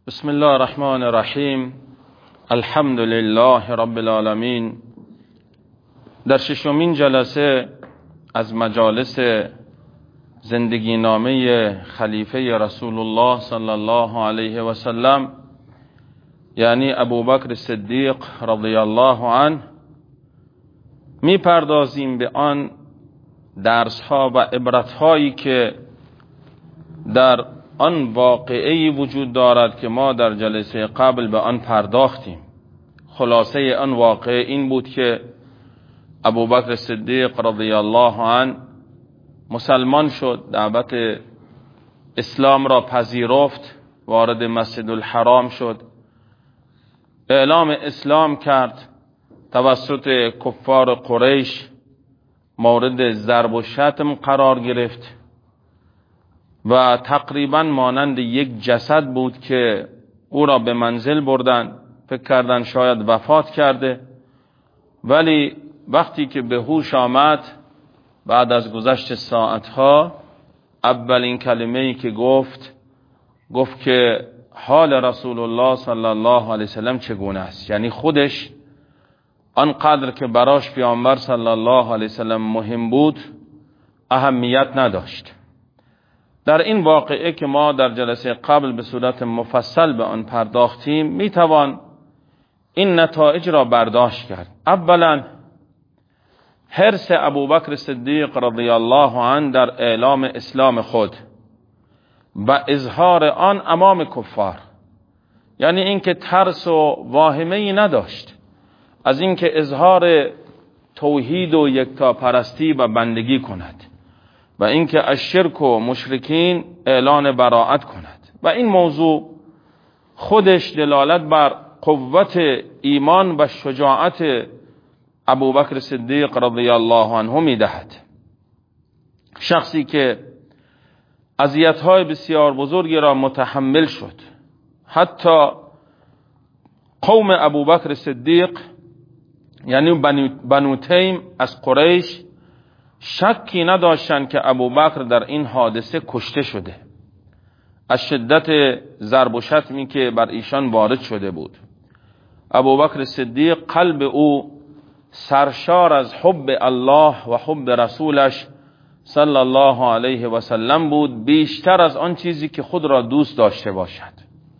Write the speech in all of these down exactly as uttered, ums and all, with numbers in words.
بسم الله الرحمن الرحیم. الحمد لله رب العالمین. در ششمین جلسه از مجالس زندگی نامه خلیفه رسول الله صلی الله علیه و سلم، یعنی ابوبکر صدیق رضی الله عنه، می پردازیم به آن درس ها و عبرت هایی که در آن واقعی وجود دارد که ما در جلسه قبل به آن پرداختیم. خلاصه آن واقعه این بود که ابوبکر صدیق رضی الله عنه مسلمان شد، دعوت اسلام را پذیرفت، وارد مسجد الحرام شد، اعلام اسلام کرد، توسط کفار قریش مورد ضرب و شتم قرار گرفت و تقریبا مانند یک جسد بود که او را به منزل بردن، فکر کردن شاید وفات کرده، ولی وقتی که به هوش آمد بعد از گذشت ساعتها، اولین کلمه‌ای که گفت گفت که حال رسول الله صلی الله علیه وسلم چگونه است. یعنی خودش آنقدر که براش پیامبر صلی الله علیه وسلم مهم بود اهمیت نداشت. در این واقعه که ما در جلسه قبل به صورت مفصل به آن پرداختیم، میتوان این نتایج را برداشت کرد. اولا، حرص ابوبکر صدیق رضی الله عنه در اعلام اسلام خود و اظهار آن امام کفار، یعنی اینکه ترس و واهمه‌ای نداشت از اینکه اظهار توحید و یکتاپرستی و بندگی کند و اینکه از شرک و مشرکین اعلان براءت کند. و این موضوع خودش دلالت بر قوت ایمان و شجاعت ابوبکر صدیق رضی الله عنه میدهد. شخصی که اذیت‌های بسیار بزرگی را متحمل شد، حتی قوم ابوبکر صدیق یعنی بنو تیم از قریش شکی نداشتند که ابوبکر در این حادثه کشته شده، از شدت ضرب و شتمی که بر ایشان وارد شده بود. ابوبکر صدیق قلب او سرشار از حب الله و حب رسولش صلی الله علیه و سلم بود، بیشتر از آن چیزی که خود را دوست داشته باشد.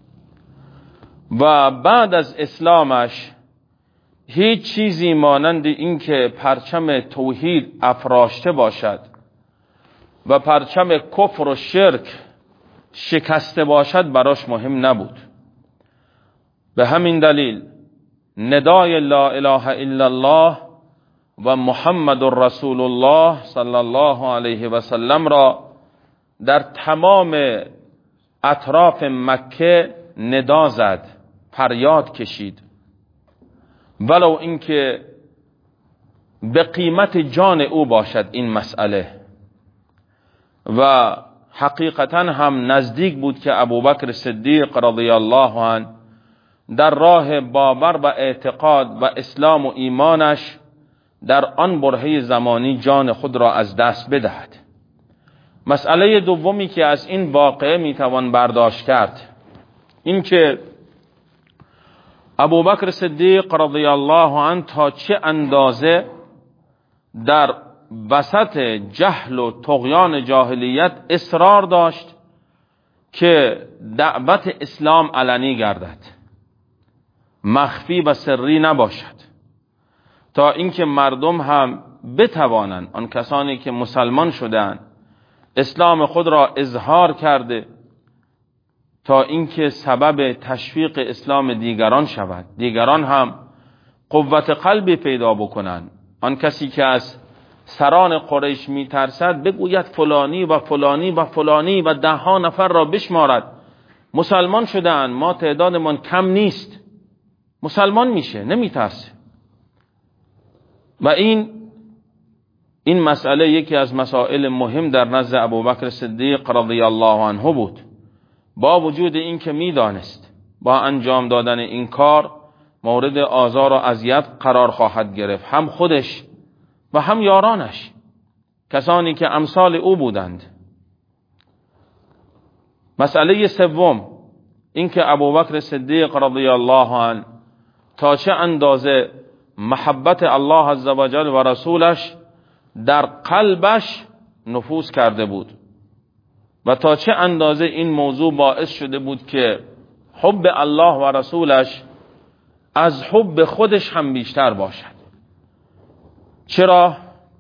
و بعد از اسلامش هیچ چیزی مانند این که پرچم توحید افراشته باشد و پرچم کفر و شرک شکسته باشد براش مهم نبود. به همین دلیل ندای لا اله الا الله و محمد رسول الله صلی الله علیه و سلم را در تمام اطراف مکه ندا زد، فریاد کشید، ولو اینکه به قیمت جان او باشد این مسئله. و حقیقتا هم نزدیک بود که ابوبکر صدیق رضی الله عنه در راه باور و اعتقاد و اسلام و ایمانش در آن برهه زمانی جان خود را از دست بدهد. مسئله دومی که از این واقعه میتوان برداشت کرد این که ابوبکر صدیق رضی الله عنه تا چه اندازه در وسط جهل و طغیان جاهلیت اصرار داشت که دعوت اسلام علنی گردد، مخفی و سری نباشد، تا اینکه مردم هم بتوانند، آن کسانی که مسلمان شدند، اسلام خود را اظهار کرده تا اینکه سبب تشویق اسلام دیگران شود، دیگران هم قوت قلبی پیدا بکنند. آن کسی که از سران قریش میترسد بگوید فلانی و فلانی و فلانی و ده ها نفر را بشمارد، مسلمان شدند، ما تعدادمان کم نیست، مسلمان میشه، نمیترسه. و این این مسئله یکی از مسائل مهم در نزد ابوبکر صدیق رضی الله عنه بود. با وجود این که میدانست با انجام دادن این کار مورد آزار و اذیت قرار خواهد گرفت، هم خودش و هم یارانش، کسانی که امثال او بودند. مسئله سوم اینکه ابوبکر صدیق رضی الله عنه تا چه اندازه محبت الله عزوجل و رسولش در قلبش نفوذ کرده بود و تا چه اندازه این موضوع باعث شده بود که حب الله و رسولش از حب خودش هم بیشتر باشد. چرا؟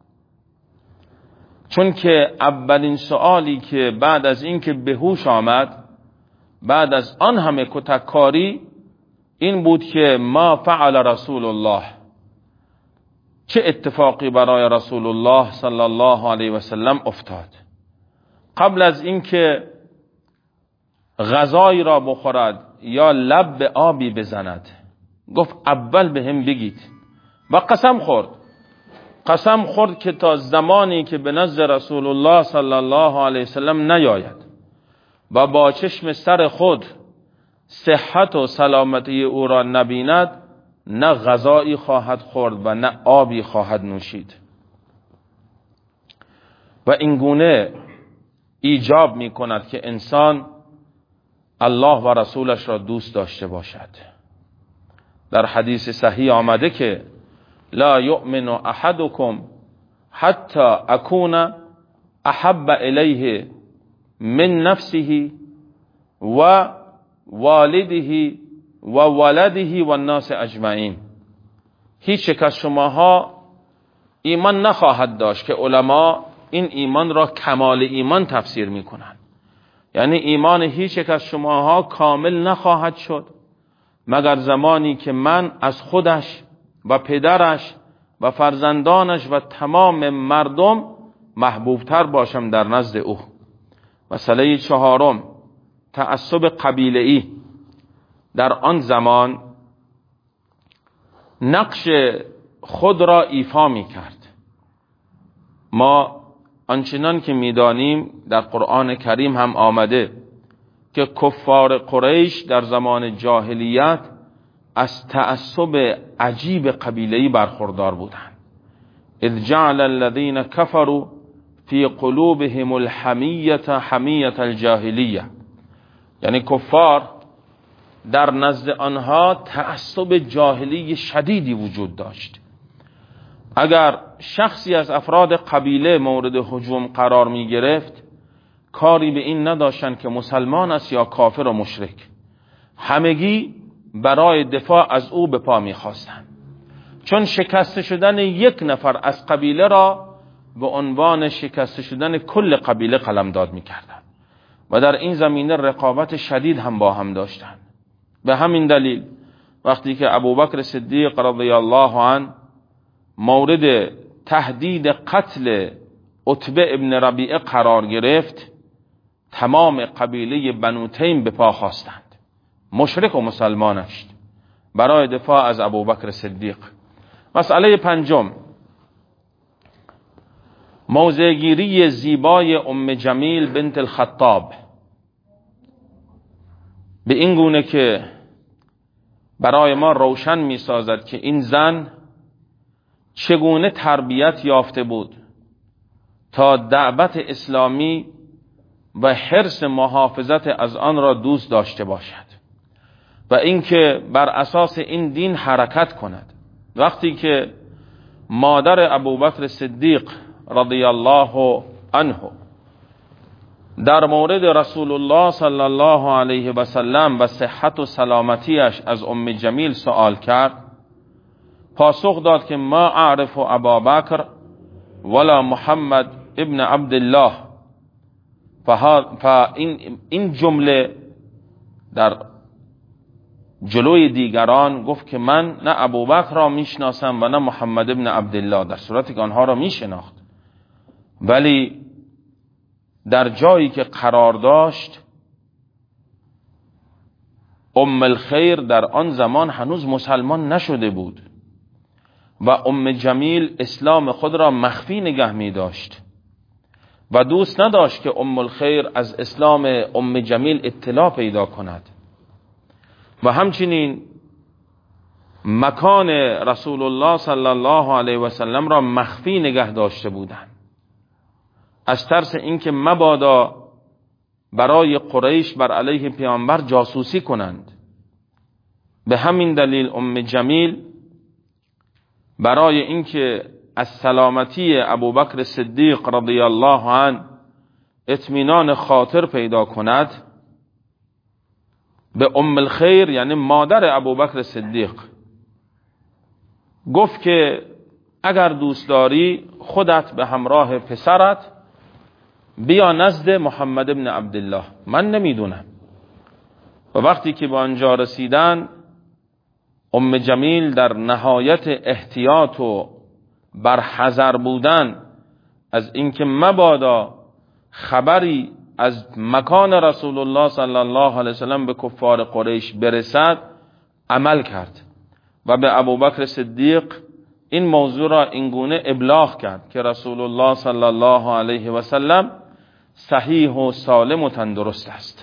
چون که اولین سوالی که بعد از اینکه به هوش آمد، بعد از آن همه کتککاری، این بود که ما فعل رسول الله، چه اتفاقی برای رسول الله صلی الله علیه و سلم افتاد. قبل از اینکه غذایی را بخورد یا لب به آبی بزند، گفت اول به هم بگید. و قسم خورد قسم خورد که تا زمانی که به نزد رسول الله صلی الله علیه وسلم نیاید و با چشم سر خود صحت و سلامتی او را نبیند، نه غذایی خواهد خورد و نه آبی خواهد نوشید. و اینگونه ایجاب می کند که انسان الله و رسولش را دوست داشته باشد. در حدیث صحیح آمده که لا یؤمن احدکم حتی اکون احب الیه من نفسه و والده و ولده و الناس اجمعین. هیچ یک از شماها ایمان نخواهد داشت که علما این ایمان را کمال ایمان تفسیر می کنند. یعنی ایمان هیچ یک از شماها کامل نخواهد شد مگر زمانی که من از خودش و پدرش و فرزندانش و تمام مردم محبوبتر باشم در نزد او. مسئله چهارم، تعصب قبیله‌ای در آن زمان نقش خود را ایفا می کرد. ما آنچنان که می دانیم در قرآن کریم هم آمده که کفار قریش در زمان جاهلیت از تعصب عجیب قبیله‌ای برخوردار بودند. اذ جعل الذين كفروا في قلوبهم الحمیة حمیة الجاهلیه، یعنی کفار در نزد آنها تعصب جاهلی شدیدی وجود داشت. اگر شخصی از افراد قبیله مورد هجوم قرار می گرفت، کاری به این نداشتند که مسلمان است یا کافر و مشرک، همگی برای دفاع از او به پا می خواستند، چون شکست شدن یک نفر از قبیله را به عنوان شکست شدن کل قبیله قلمداد می کردند و در این زمینه رقابت شدید هم با هم داشتند. به همین دلیل وقتی که ابوبکر صدیق رضی الله عنه مورد تهدید قتل عتبه ابن ربیعه قرار گرفت، تمام قبیله بنو تیم به پا خواستند، مشرک و مسلمانش، برای دفاع از ابوبکر صدیق. مسئله پنجم، موضعگیری زیبای ام جمیل بنت الخطاب، به این گونه که برای ما روشن می سازد که این زن چگونه تربیت یافته بود تا دعوت اسلامی و حرص محافظت از آن را دوست داشته باشد و اینکه بر اساس این دین حرکت کند. وقتی که مادر ابوبکر صدیق رضی الله عنه در مورد رسول الله صلی الله علیه و سلم و صحت و سلامتیش از ام جمیل سوال کرد، پاسخ داد که ما اعرف ابابکر ولا محمد ابن عبدالله. فاین این جمله در جلوی دیگران گفت که من نه ابوبکر را میشناسم و نه محمد ابن عبدالله، در صورتی که آنها را میشناخت، ولی در جایی که قرار داشت ام الخیر در آن زمان هنوز مسلمان نشده بود و ام جمیل اسلام خود را مخفی نگه می داشت و دوست نداشت که ام الخیر از اسلام ام جمیل اطلاع پیدا کند و همچنین مکان رسول الله صلی الله علیه و سلم را مخفی نگه داشته بودند، از ترس اینکه مبادا برای قریش بر علیه پیامبر جاسوسی کنند. به همین دلیل ام جمیل برای اینکه از سلامتی ابوبکر صدیق رضی الله عنه اطمینان خاطر پیدا کند، به ام الخیر یعنی مادر ابوبکر صدیق گفت که اگر دوست داری خودت به همراه پسرت بیا نزد محمد ابن عبدالله، من نمیدونم. و وقتی که به آنجا رسیدن، ام جمیل در نهایت احتیاط و برحذر بودن از اینکه مبادا خبری از مکان رسول الله صلی الله علیه وسلم به کفار قریش برسد عمل کرد و به ابوبکر صدیق این موضوع را اینگونه ابلاغ کرد که رسول الله صلی الله علیه و سلم صحیح و سالم و تندرست است.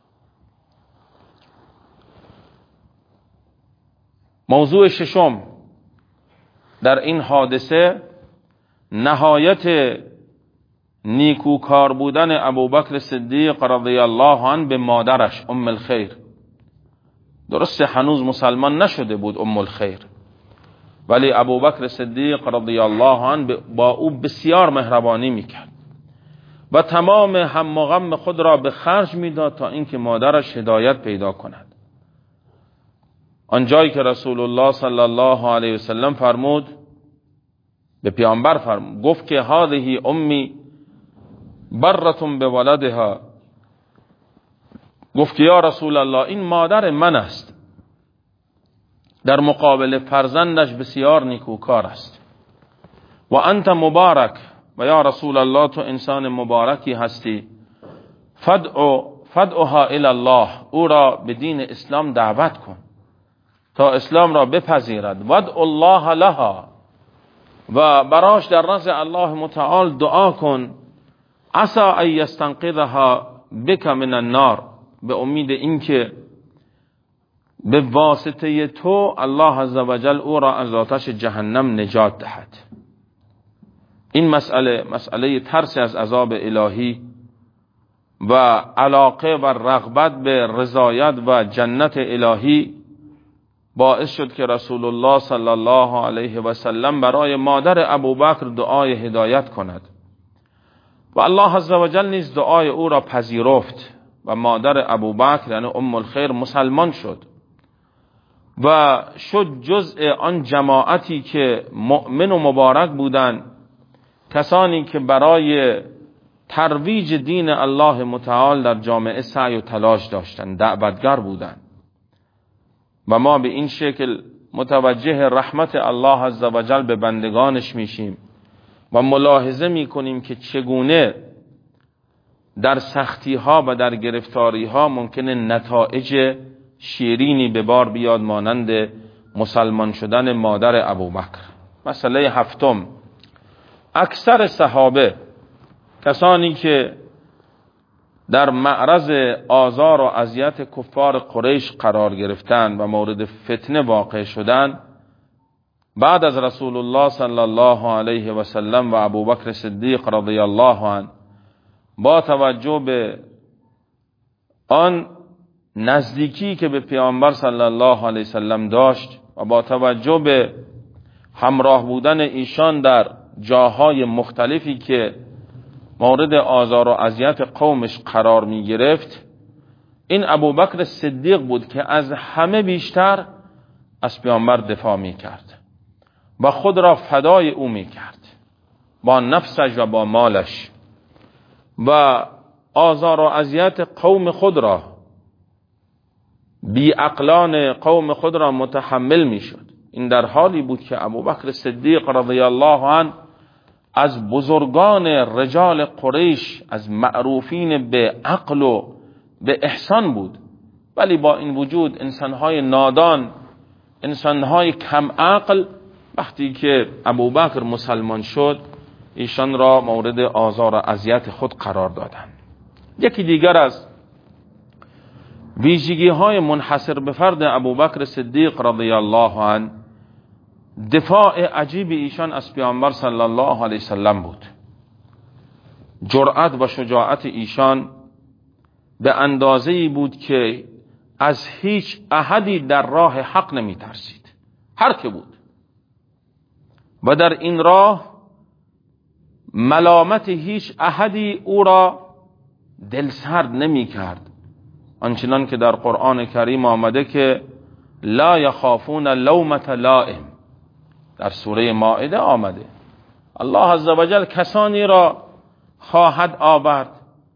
موضوع ششم در این حادثه نهایت نیکوکار بودن ابوبکر صدیق رضی الله عنه به مادرش ام الخیر. درسته هنوز مسلمان نشده بود ام الخیر، ولی ابوبکر صدیق رضی الله عنه با او بسیار مهربانی میکرد و تمام هم و غم خود را به خرج میداد تا اینکه مادرش هدایت پیدا کند. آنجایی که رسول الله صلی الله علیه وسلم فرمود، به پیامبر فرمود، گفت که هذه امی برتون به ولدها، گفت که یا رسول الله این مادر من است، در مقابل فرزندش بسیار نیکوکار است. و انت مبارک، و یا رسول الله تو انسان مبارکی هستی. فدعو فدعوها الی الله، او را به دین اسلام دعوت کن تا اسلام را بپذیرد. ودعو الله لها، و براش در نزد الله متعال دعا کن. عسى ان یستنقذها بک من النار، به امید اینکه به واسطه تو الله عزوجل او را از آتش جهنم نجات دهد. این مسئله مسئله ترس از عذاب الهی و علاقه و رغبت به رضایت و جنت الهی باعث شد که رسول الله صلی الله علیه و سلم برای مادر ابوبکر دعای هدایت کند و الله عزوجل نیز دعای او را پذیرفت و مادر ابوبکر یعنی ام الخیر مسلمان شد و شد جزء آن جماعتی که مؤمن و مبارک بودند، کسانی که برای ترویج دین الله متعال در جامعه سعی و تلاش داشتند، دعوتگر بودند. و ما به این شکل متوجه رحمت الله عزوجل به بندگانش میشیم و ملاحظه میکنیم که چگونه در سختی ها و در گرفتاری ها ممکنه نتایج شیرینی به بار بیاد، مانند مسلمان شدن مادر ابوبکر. مسئله هفتم، اکثر صحابه، کسانی که در معرض آزار و اذیت کفار قریش قرار گرفتند و مورد فتنه واقع شدند، بعد از رسول الله صلی الله علیه و سلم و ابوبکر صدیق رضی الله عنه، با توجه به آن نزدیکی که به پیامبر صلی الله علیه و سلم داشت و با توجه به همراه بودن ایشان در جاهای مختلفی که مورد آزار و اذیت قومش قرار می گرفت، این ابوبکر صدیق بود که از همه بیشتر از پیامبر دفاع می کرد و خود را فدای او می کرد با نفسش و با مالش و آزار و اذیت قوم خود را، بی عقلان قوم خود را متحمل می شد. این در حالی بود که ابوبکر صدیق رضی الله عنه از بزرگان رجال قریش، از معروفین به عقل و به احسان بود، ولی با این وجود انسانهای نادان، انسانهای کم عقل، وقتی که ابوبکر مسلمان شد ایشان را مورد آزار و اذیت خود قرار دادند. یکی دیگر از ویژگی های منحصر به فرد ابوبکر صدیق رضی الله عنه دفاع عجیب ایشان از پیامبر صلی الله علیه وسلم بود. جرأت و شجاعت ایشان به اندازه‌ای بود که از هیچ احدی در راه حق نمی ترسید، هر که بود، و در این راه ملامت هیچ احدی او را دلسرد نمی کرد، آنچنان که در قرآن کریم آمده که لا یخافون لومة لائم. در سوره مائده آمده الله عزوجل کسانی را خواهد آورد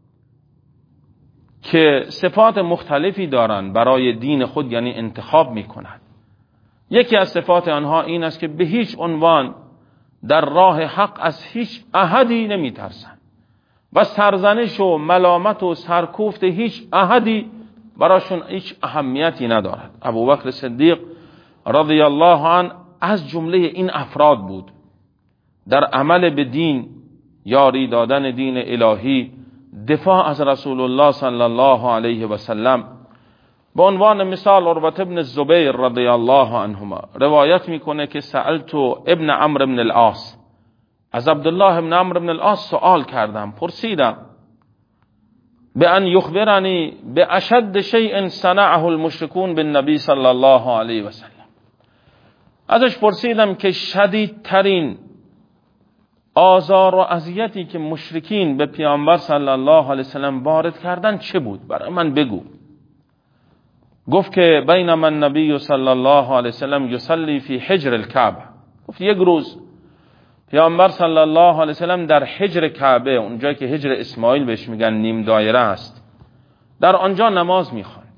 که صفات مختلفی دارند برای دین خود، یعنی انتخاب میکنند. یکی از صفات آنها این است که به هیچ عنوان در راه حق از هیچ احدی نمیترسند و سرزنش و ملامت و سرکوفت هیچ احدی براشون هیچ اهمیتی ندارد. ابوبکر صدیق رضی الله عنه از جمله این افراد بود. در عمل به دین، یاری دادن دین الهی، دفاع از رسول الله صلی الله علیه و سلم. به عنوان مثال عروة بن الزبیر رضی الله عنهما روایت میکنه که سألت ابن عمرو بن العاص، از عبدالله ابن عمرو بن العاص سوال کردم، پرسیدم به ان یخبرنی به اشد شیء صنعه المشرکون بالنبی صلی الله علیه و سلم. ازش پرسیدم که شدیدترین آزار و اذیتی که مشرکین به پیامبر صلی الله علیه و سلم وارد کردن چه بود؟ برای من بگو. گفت که بینما النبی صلی الله علیه و سلم یصلی فی حجر الکعبه. گفت یک روز پیامبر صلی الله علیه و سلم در حجر کعبه، اونجایی که حجر اسماعیل بهش میگن نیم دایره است، در آنجا نماز میخواند.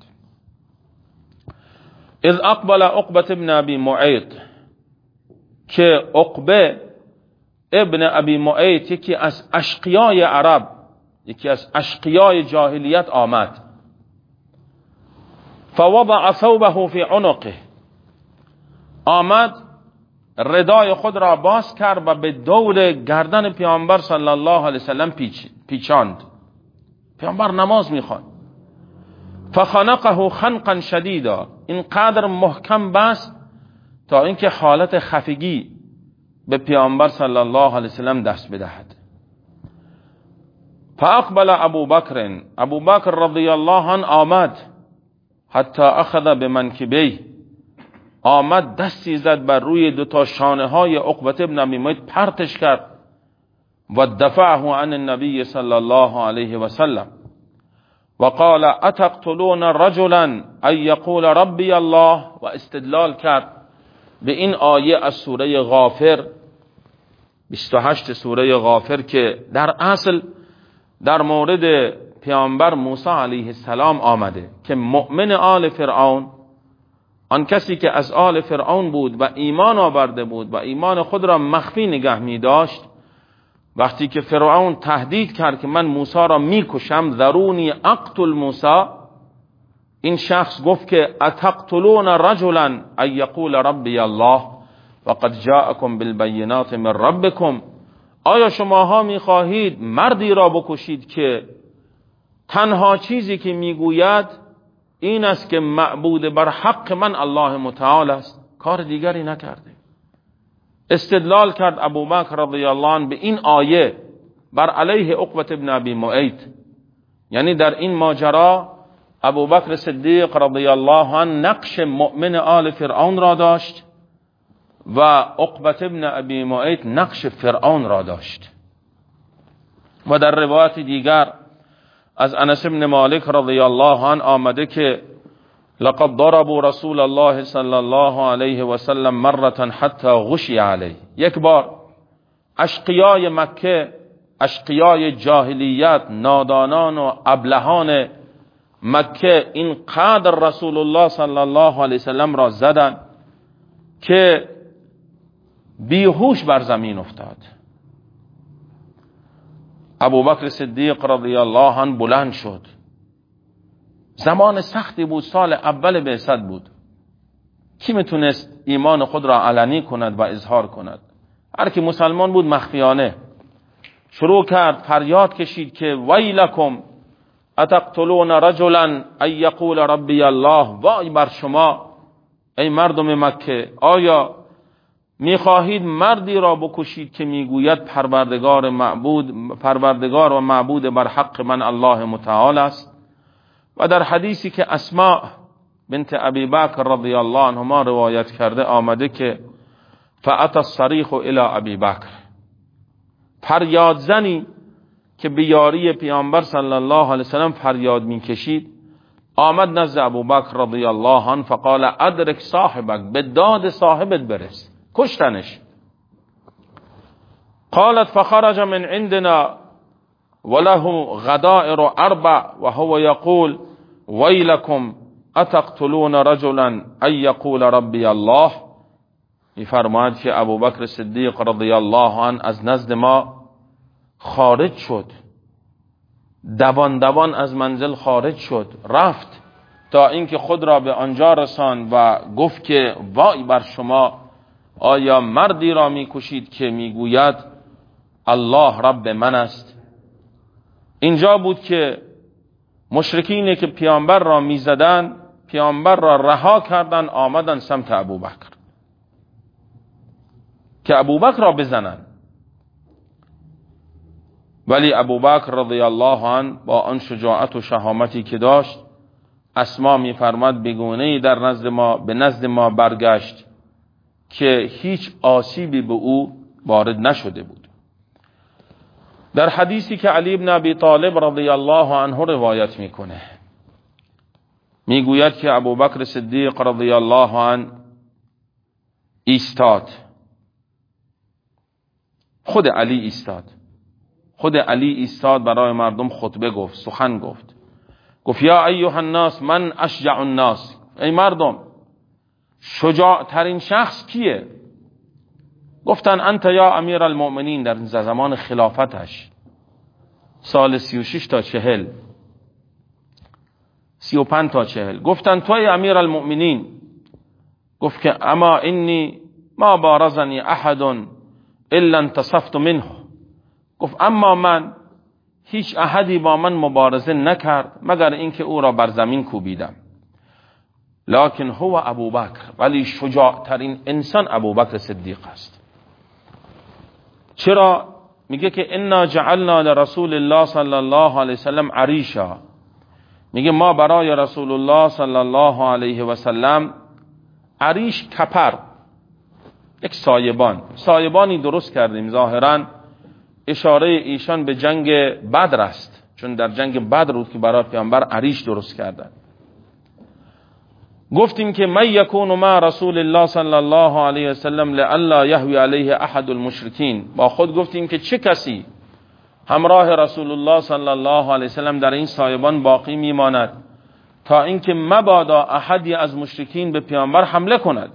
اذ اقبل عقبه ابن ابی معیط، که عقبه ابن ابی معیط یکی از اشقیای عرب، یکی از اشقیای جاهلیت آمد. فوضع ثوبه فی عنقه، آمد ردای خود را باز کرد و به دور گردن پیامبر صلی الله علیه وسلم پیچ پیچاند. پیامبر نماز میخواند. فخنقه خنقا شدیدا، اینقدر محکم بست تا اینکه حالت خفگی به پیامبر صلی الله علیه وسلم دست بدهد. فاقبل ابو بکر، ابو بکر رضی الله عنه آمد، حتی اخذ بمنکبیه، آمد دستی زد بر روی دو تا شانه های عقبه ابن ابی معیط، پرتش کرد و دفعه عن النبی صلی الله علیه و سلم و قال اتقتلون رجلا ان یقول ربی الله، و استدلال کرد به این آیه از سوره غافر، بیست و هشت سوره غافر، که در اصل در مورد پیامبر موسی علیه السلام آمده که مؤمن آل فرعون، آن کسی که از آل فرعون بود و ایمان آورده بود و ایمان خود را مخفی نگه می داشت، وقتی که فرعون تهدید کرد که من موسی را میکشم، ذرونی اقتل موسی، این شخص گفت که اتقتلون رجلا ان یقول ربی الله وقد جاءکم بالبینات من ربکم، آیا شماها میخواهید مردی را بکشید که تنها چیزی که میگوید این است که معبود بر حق من الله متعال است، کار دیگری نکرده. استدلال کرد ابوبکر رضی الله عنه به این آیه بر علیه عقبه ابن ابی معیط، یعنی در این ماجرا ابوبکر صدیق رضی الله عنه نقش مؤمن آل فرعون را داشت و عقبه ابن ابی معیط نقش فرعون را داشت. و در روایت دیگر از انس بن مالک رضی الله عنه آمده که لقد ضربوا رسول الله صلی الله علیه و سلم مرة حتی غشی علیه، یک بار اشقیای مکه، اشقیای جاهلیت، نادانان و ابلهان مکه این قدر رسول الله صلی الله علیه و سلم را زدن که بیهوش بر زمین افتاد. ابوبکر صدیق رضی الله عنه بلند شد. زمان سختی بود، سال اول بعثت بود. کی میتونست ایمان خود را علنی کند و اظهار کند؟ هر کی مسلمان بود مخفیانه شروع کرد فریاد کشید که ویلکم اتقتلون رجلا ان یقول ربی الله، وای بر شما ای مردم مکه، آیا میخواهید مردی را بکشید که میگوید پروردگار معبود پروردگار و معبود بر حق من الله متعال است؟ و در حدیثی که اسماء بنت ابی بکر رضی الله عنهما روایت کرده آمده که فأتی الصریخ الی ابی بکر، فریاد زنی که به یاری پیامبر صلی الله علیه وسلم فریاد میکشید آمد نزد ابوبکر رضی الله عنه فقال ادرک صاحبک، به داد صاحبت برس، کشتنش. قالت فخرج من عندنا وله غدائر اربع وهو يقول ويلكم اتقتلون رجلا ان يقول ربي الله. میفرماید که ابوبکر صدیق رضی الله عنه از نزد ما خارج شد، دوان دوان از منزل خارج شد، رفت تا اینکه خود را به آنجا رساند و گفت که وای بر شما، آیا مردی را میکشید که میگوید الله رب من است. اینجا بود که مشرکینی که پیامبر را میزدن پیامبر را رها کردن، آمدن سمت ابوبکر که ابوبکر را بزنن، ولی ابوبکر رضی الله عنه با آن شجاعت و شهامتی که داشت، اسما میفرماد بگونه‌ای در نزد ما به نزد ما برگشت که هیچ آسیبی به او وارد نشده بود. در حدیثی که علی بن ابی طالب رضی الله عنه روایت میکنه میگوید که ابوبکر صدیق رضی الله عنه ایستاد، خود علی ایستاد، خود علی ایستاد برای مردم خطبه گفت، سخن گفت، گفت یا ایها الناس من اشجع الناس، ای مردم شجاع ترین شخص کیه؟ گفتن انت یا امیر المؤمنین، در زمان خلافتش سال سی و شش تا چهل، سی و پنج تا چهل. گفتن توی امیر المؤمنین. گفت که اما انی ما بارزنی احد الا انتصفت منه. گفت اما من هیچ احدی با من مبارزه نکرد مگر اینکه او را بر زمین کوبیدم. لکن هو ابوبکر، ولی شجاع ترین انسان ابوبکر صدیق است. چرا؟ میگه که انا جعلنا لرسول الله صلی الله علیه وسلم عریشا، میگه ما برای رسول الله صلی الله علیه و سلم عریش، کپر، یک سایبان، سایبانی درست کردیم. ظاهرا اشاره ایشان به جنگ بدر است، چون در جنگ بدر بود که برای پیامبر عریش درست کردن. گفتیم که من یکون مع رسول الله صلی الله علیه و سلم لئلا یهوی علیه احد المشرکین، با خود گفتیم که چه کسی همراه رسول الله صلی الله علیه و سلم در این سایبان باقی میماند تا اینکه مبادا احدی از مشرکین به پیامبر حمله کند.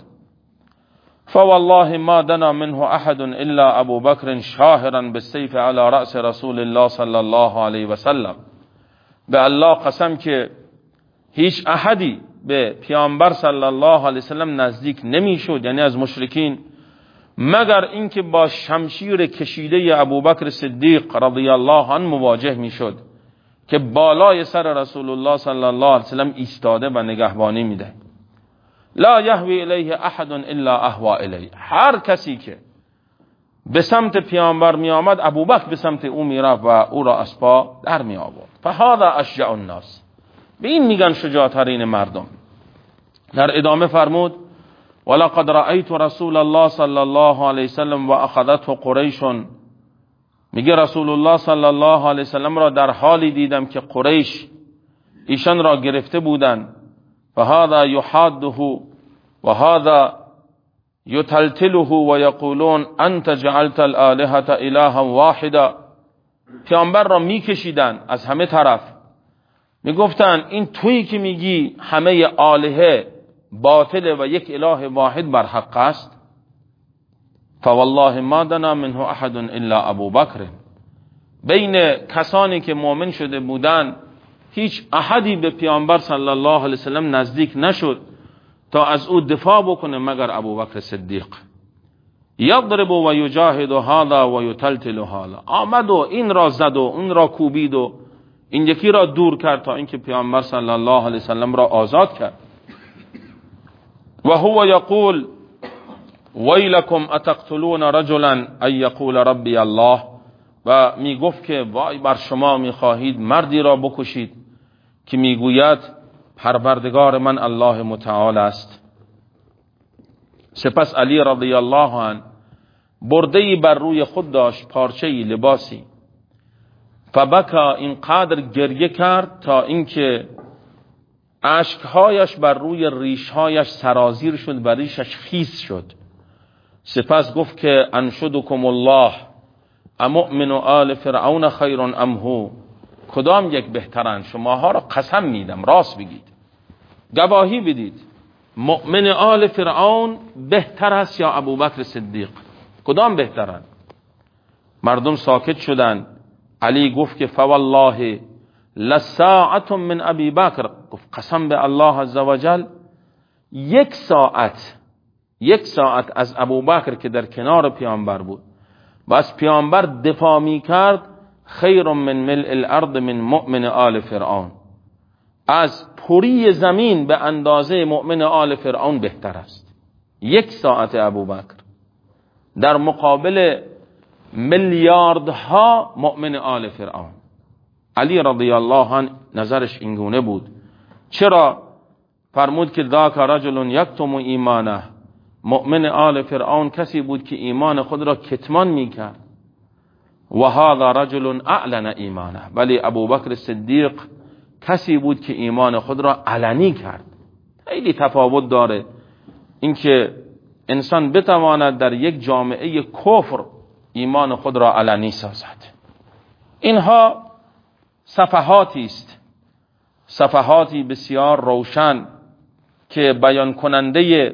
فوالله ما دنا منه احد الا ابو بکر شاهرا بالسيف على رأس رسول الله صلی الله علیه و سلم. به الله قسم که هیچ احدی به پیامبر صلی الله علیه و سلم نزدیک نمیشد، یعنی از مشرکین، مگر اینکه با شمشیر کشیده ابوبکر صدیق رضی الله عنه مواجه میشد که بالای سر رسول الله صلی الله علیه و سلم ایستاده و نگهبانی میده. لا یهوی الیه احد الا اهوا الیه، هر کسی که به سمت پیامبر می آمد ابوبکر به سمت او میرفت و او را از پا در می آورد. فهذا اشجع الناس، به این میگن شجاع ترین مردم. در ادامه فرمود ولقد رأیت رسول الله صلی الله علیه وسلم و اخذته قریش، میگه رسول الله صلی الله علیه وسلم را در حالی دیدم که قریش ایشان را گرفته بودند. فهذا يحاده وهذا يتلتله ويقولون انت جعلت الالهه الها واحدا. پیامبر را میکشیدن از همه طرف، میگفتن این تویی که میگی همه آلهه باطله و یک اله واحد بر حق است. فوالله ما دنا منه احد الا ابو بکر، بین کسانی که مؤمن شده بودند هیچ احدی به پیامبر صلی الله علیه وسلم نزدیک نشد تا از او دفاع بکنه مگر ابوبکر صدیق. یضرب و یجاهد هذا و یتلتل هذا، آمد و این را زد و اون را کوبید و این یکی را دور کرد تا اینکه پیامبر صلی الله علیه وسلم را آزاد کرد. و هو یقول ویلکم اتقتلون رجلا ان یقول ربی الله، و می گفت که وای بر شما می خواهید مردی را بکشید که میگوید پروردگار من الله متعال است. سپس علی رضی الله عنه برده‌ای بر روی خود داشت، پارچه‌ای، لباسی. فبکا، اینقدر گریه کرد تا اینکه اشکهایش بر روی ریشهایش سرازیر شد و ریشش خیس شد. سپس گفت که انشدکم الله امؤمن آل فرعون خیر ام هو، کدام یک بهترن؟ شماها را قسم میدم راست بگید، گواهی بدید، مؤمن آل فرعون بهتر است یا ابوبکر صدیق؟ کدام بهترن؟ مردم ساکت شدند. علی گفت که فوالله لساعت من ابی بکر، گفت قسم به الله عزوجل یک ساعت یک ساعت از ابوبکر که در کنار پیامبر بود و از پیامبر دفاع می کرد خیر من ملء الارض من مؤمن آل فرعون، از پوری زمین به اندازه مؤمن آل فرعون بهتر است. یک ساعت ابوبکر در مقابل میلیاردها مؤمن آل فرعون. علی رضی الله عنه نظرش اینگونه بود. چرا؟ فرمود که ذاک رجل یکتم ایمانه، مؤمن آل فرعون کسی بود که ایمان خود را کتمان میکرد. و هذا رجل اعلن ایمانه، ولی ابوبکر صدیق کسی بود که ایمان خود را علنی کرد. خیلی تفاوت داره اینکه انسان بتواند در یک جامعه کفر ایمان خود را علنی سازد. اینها صفحاتی است، صفحاتی بسیار روشن که بیان کننده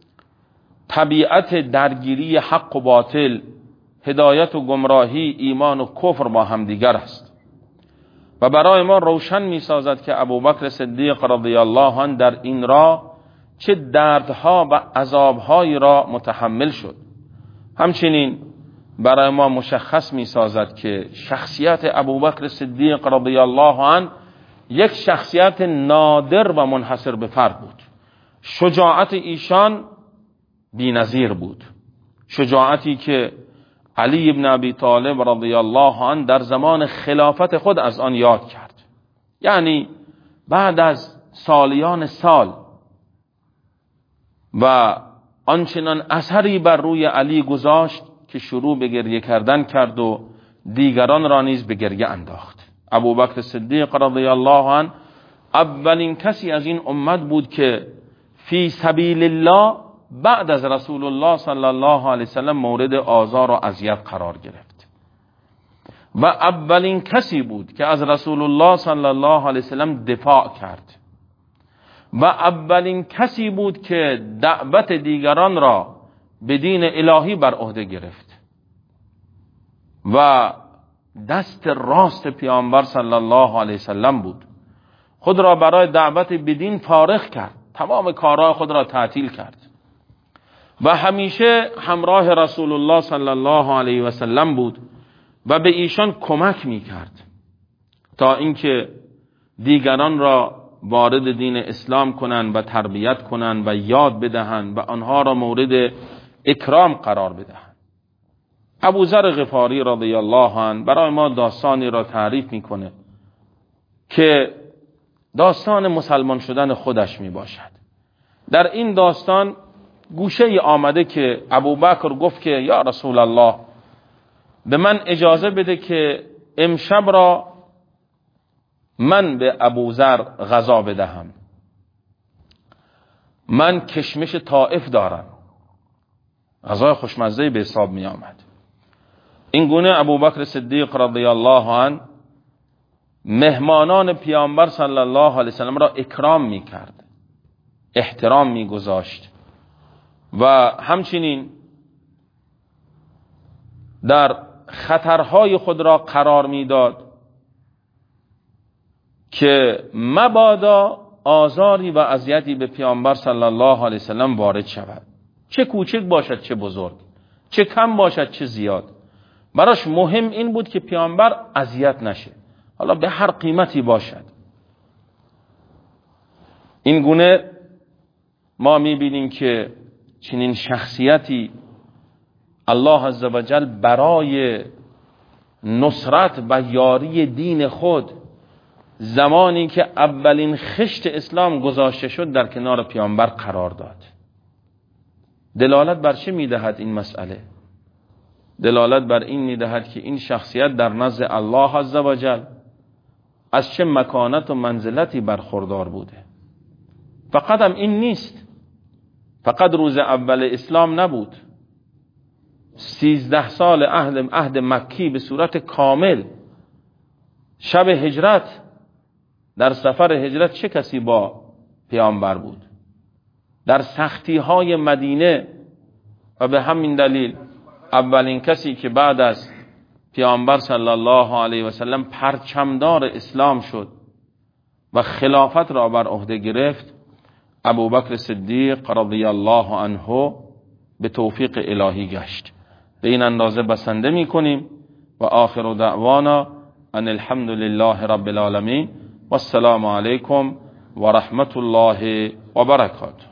طبیعت درگیری حق و باطل، هدایت و گمراهی، ایمان و کفر با هم دیگر است و برای ما روشن می سازد که ابوبکر صدیق رضی الله عنه در این راه چه دردها و عذابهایی را متحمل شد. همچنین برای ما مشخص می سازد که شخصیت ابوبکر صدیق رضی الله عنه یک شخصیت نادر و منحصر به فرد بود. شجاعت ایشان بی‌نظیر بود، شجاعتی که علی ابن ابی طالب رضی الله عنه در زمان خلافت خود از آن یاد کرد. یعنی بعد از سالیان سال و آنچنان اثری بر روی علی گذاشت که شروع به گریه کردن کرد و دیگران را نیز به گریه انداخت. ابوبکر صدیق رضی الله عنه اولین کسی از این امت بود که فی سبیل الله بعد از رسول الله صلی الله علیه وسلم مورد آزار و اذیت قرار گرفت و اولین کسی بود که از رسول الله صلی الله علیه وسلم دفاع کرد و اولین کسی بود که دعوت دیگران را به دین الهی بر عهده گرفت و دست راست پیامبر صلی الله علیه وسلم بود. خود را برای دعوت به دین فارغ کرد، تمام کارهای خود را تعطیل کرد و همیشه همراه رسول الله صلی الله علیه و سلم بود و به ایشان کمک می کرد تا اینکه دیگران را وارد دین اسلام کنند و تربیت کنند و یاد بدهند و آنها را مورد اکرام قرار بدهند. ابوذر غفاری رضی الله عنه برای ما داستانی را تعریف میکنه که داستان مسلمان شدن خودش می باشد. در این داستان گوشه ای آمده که ابوبکر گفت که یا رسول الله به من اجازه بده که امشب را من به ابوذر غذا بدهم، من کشمش طائف دارم. غذای خوشمزه به حساب می آمد. این گونه ابوبکر صدیق رضی الله عنه مهمانان پیامبر صلی الله علیه وسلم را اکرام می کرد، احترام می گذاشت و همچنین در خطرهای خود را قرار می داد که مبادا آزاری و اذیتی به پیامبر صلی الله علیه وسلم وارد شود، چه کوچک باشد چه بزرگ، چه کم باشد چه زیاد. براش مهم این بود که پیامبر اذیت نشه، حالا به هر قیمتی باشد. این گونه ما میبینیم که چنین شخصیتی الله عزوجل برای نصرت و یاری دین خود زمانی که اولین خشت اسلام گذاشته شد در کنار پیامبر قرار داد. دلالت بر چه میدهد این مسئله؟ دلالت بر این میدهد که این شخصیت در نزد الله عزوجل از چه مکانت و منزلتی برخوردار بوده. فقط هم این نیست، فقط روز اول اسلام نبود، سیزده سال عهد عهد مکی به صورت کامل. شب هجرت، در سفر هجرت چه کسی با پیامبر بود؟ در سختی های مدینه، و به همین دلیل اولین کسی که بعد از پیامبر صلی الله علیه و سلم پرچمدار اسلام شد و خلافت را بر عهده گرفت، ابوبکر صدیق رضی الله عنه به توفیق الهی گشت. به این اندازه بسنده می کنیم و آخر دعوانا ان الحمد لله رب العالمین و السلام علیکم و رحمت الله و برکاته.